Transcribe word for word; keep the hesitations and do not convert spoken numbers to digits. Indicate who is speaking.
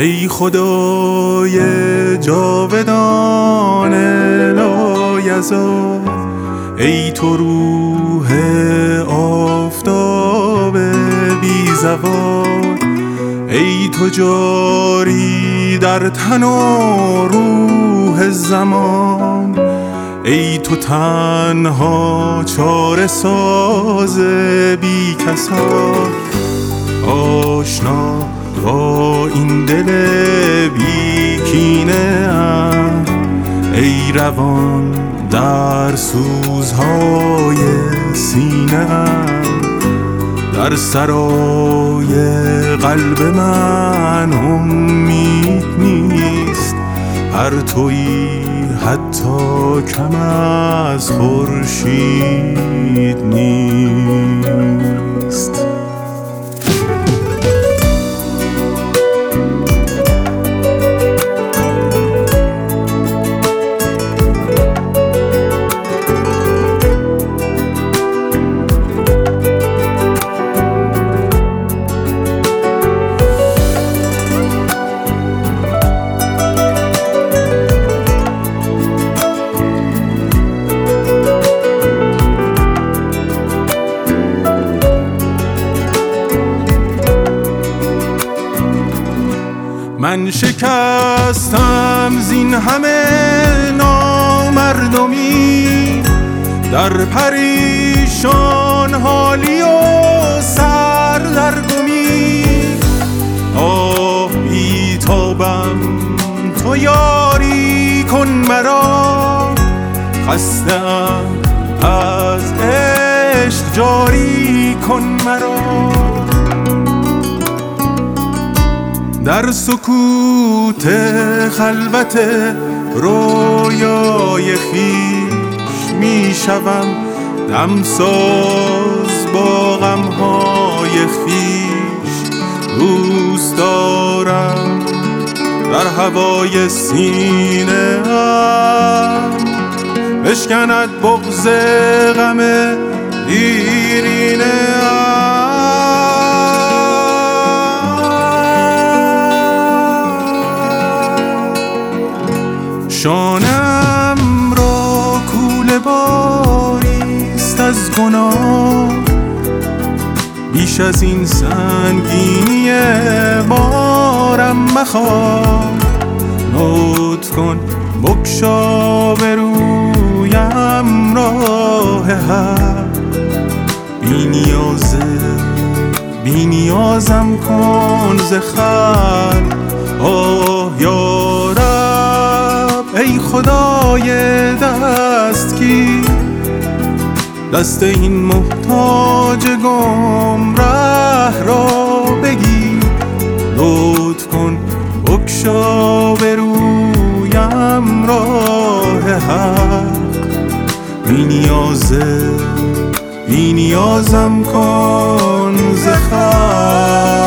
Speaker 1: ای خدای جاودان لایزال، ای تو روح آفتاب بی زوال، ای تو جاری در تن و روح زمان، ای تو تنها چاره ساز بی کسان. آشنا با این دل بی کینه ام، ای روان در سوزهای سینه ام، در سرای قلب من امید نیست، پرتویی حتی کم از خورشید نیست. من شکستم زین همه نامردمی، در پریشان حالی و سردرگمی. آه بیتابم تو یاری کن مرا، خسته‌ام از عشق جاری کن مرا. در سکوت خلوت رویای خویش می شوم دمساز با غمهای خویش. دوست دارم در هوای سینه ام بشکند بغض غم دیرینه ام. شانم را کوله باریست از گناه، بیش از این سنگینی بارم مخواه. لطف کن بگشا به رویم راه حق، بی نیازه بی نیازم کن ز خلق. آه یارب ای خدای دستگیر، دست این محتاج گمره را بگیر. لطف کن بگشا به رویم راه حق، بی نیازه بی نیازم کن ز خلق.